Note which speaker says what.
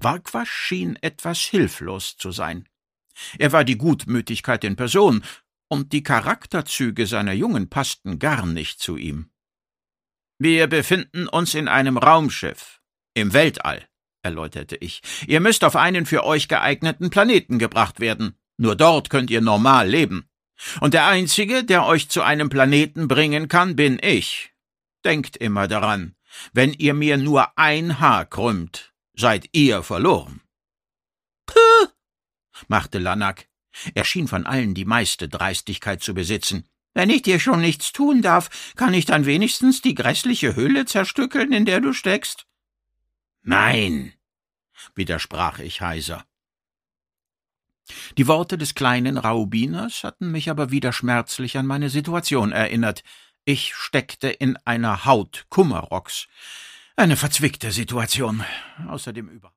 Speaker 1: Warquash schien etwas hilflos zu sein. Er war die Gutmütigkeit in Person, und die Charakterzüge seiner Jungen passten gar nicht zu ihm. »Wir befinden uns in einem Raumschiff, im Weltall«, erläuterte ich. »Ihr müsst auf einen für euch geeigneten Planeten gebracht werden. Nur dort könnt ihr normal leben. Und der Einzige, der euch zu einem Planeten bringen kann, bin ich. Denkt immer daran, wenn ihr mir nur ein Haar krümmt, seid ihr verloren.« »Puh«, machte Lanak. Er schien von allen die meiste Dreistigkeit zu besitzen. »Wenn ich dir schon nichts tun darf, kann ich dann wenigstens die grässliche Höhle zerstückeln, in der du steckst?« »Nein«, widersprach ich heiser. Die Worte des kleinen Raubiners hatten mich aber wieder schmerzlich an meine Situation erinnert. Ich steckte in einer Haut Kummerocks. Eine verzwickte Situation. Außerdem